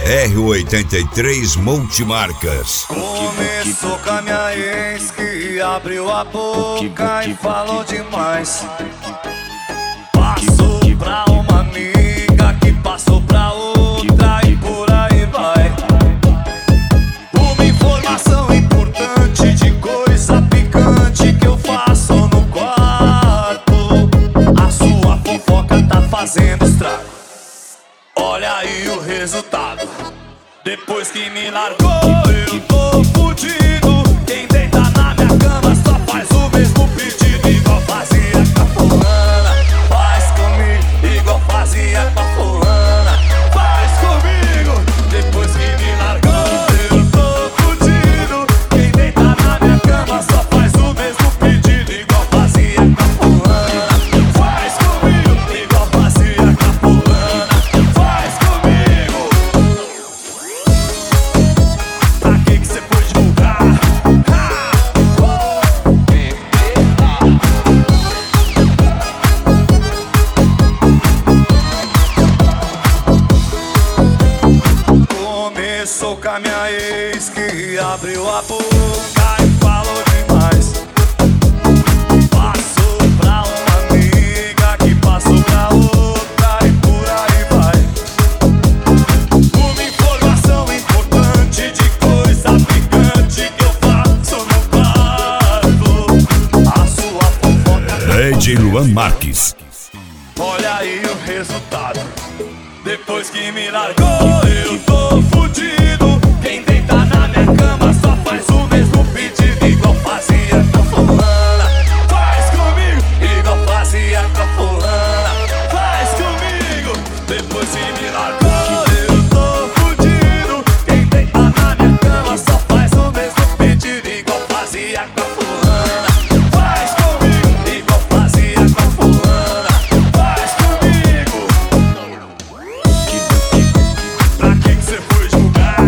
R83 Multimarcas. Começou com a minha ex que abriu a boca e falou demais. Passou pra uma amiga que passou pra outra e por aí vai. Uma informação importante de coisa picante que eu faço no quarto. A sua fofoca tá fazendo estrago. Olha aí o resultado. Depois que me largou, eu tô fudido. Quem deita na minha cama só faz o mesmo pedido. Igual fazia com a fulana, faz comigo. Igual fazia com a fulana, faz comigo. Depois que me largou, eu tô fudido. Quem deita na minha cama só faz o mesmo pedido. Igual fazia com a fulana, faz comigo. Igual fazia com a fulana, faz comigo. Pra que cê foi divulgar? Começou com a minha ex que abriu a boca e falou demais. Passou pra uma amiga que passou pra outra e por aí vai. Uma informação importante de coisa picante que eu faço no quarto. A sua fofoca. Ed Luan Marques. Olha aí o resultado. Depois que me largou, eu tô fudido. Quem deita na minha cama só faz o mesmo pedido. Igual fazia com a fulana, faz comigo. Igual fazia com a fulana, faz comigo. Depois que me largou, eu tô fudido. Quem deita na minha cama só faz o mesmo pedido. Igual fazia com a fulana, faz comigo. Igual fazia com a fulana, faz comigo. Pra que cê foi julgar?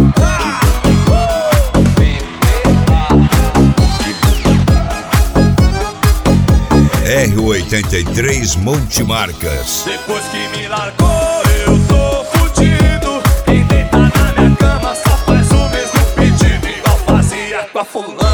R83 Multimarcas. Depois que me largou, eu tô fudido. Quem deita na minha cama só faz o mesmo pedido. Igual fazia com a fulana.